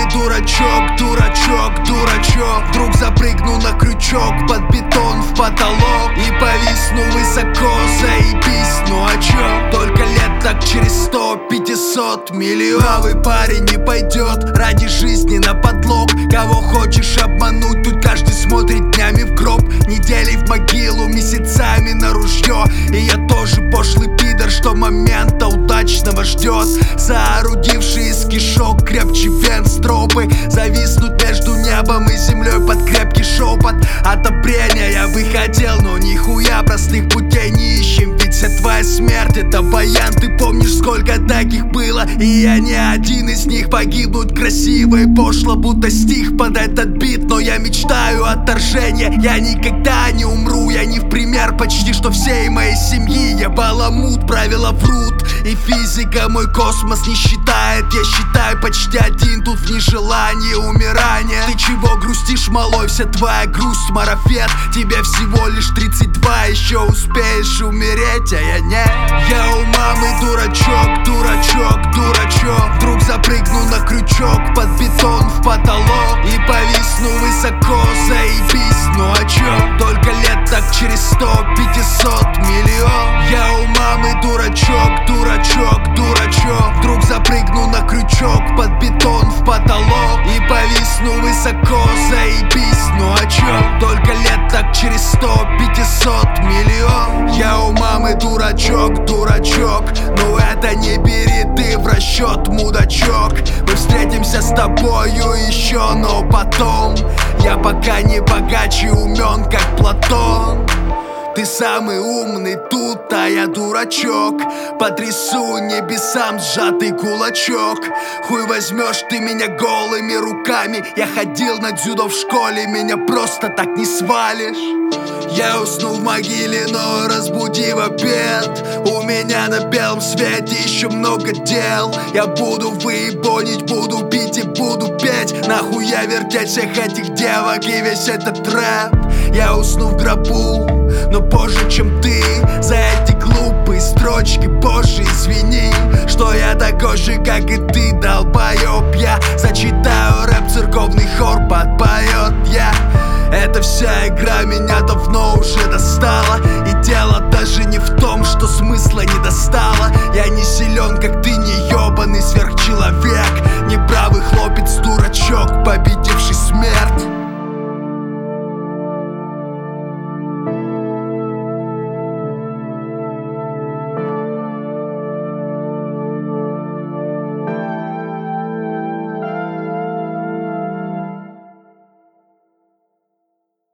дурачок, дурачок, дурачок. Вдруг запрыгну на крючок под бетон в потолок и повисну высоко, заебись, ну а чё? Только лет так через 100-500 миллион. Новый парень не пойдет ради жизни на подлог. Кого хочешь обмануть, тут каждый смотрит днями в гроб, неделей в могилу, месяцами на ружье. И я тоже пошлый пидор, что момента удачного ждет, соорудивший из кишок крепче вен стропы. Зависнуть между небом и землей под крепкий шепот одобрения. Я бы хотел, но нихуя простых путей не ищем. Ведь вся твоя смерть — это баян. Ты помнишь, сколько таких было? И я не один из них. Погибнуть красиво и пошло, будто стих под этот бит. Но я мечтаю отторжения. Я никогда не умру. Я не в пример почти что всей моей семьи. Я баламут, правила врут, и физика мой космос не считает. Я считаю почти один тут в нежелании умирания. Ты чего грустишь, малой? Вся твоя грусть марафет. Тебе всего лишь 32, еще успеешь умереть, а я не. Я у мамы дурачок, дурачок, дурачок. Вдруг запрыгну на крючок под бетон в потолок и повисну высоко, заебись, ну а чё? Только лет так через 100-500 миллион. Я у мамы дурачок, дурачок, дурачок. Вдруг запрыгну на крючок под бетон в потолок и повисну высоко, заебись, ну а чё? Только лет так через 100-500 миллион. Я у мамы дурачок, дурачок. Но это не бери ты в расчет, мудачок. Мы встретимся с тобою еще, но потом. Я пока не богаче умен, как Платон. Ты самый умный тут, а я дурачок. Потрясу небесам сжатый кулачок. Хуй возьмешь ты меня голыми руками. Я ходил на дзюдо в школе, меня просто так не свалишь. Я усну в могиле, но разбуди в обед. У меня на белом свете еще много дел. Я буду выебонить, буду пить и буду петь. Нахуя вертеть всех этих девок и весь этот рэп. Я усну в гробу, но позже, чем ты. За эти глупые строчки, позже извини, что я такой же, как и ты, долбоёб. Я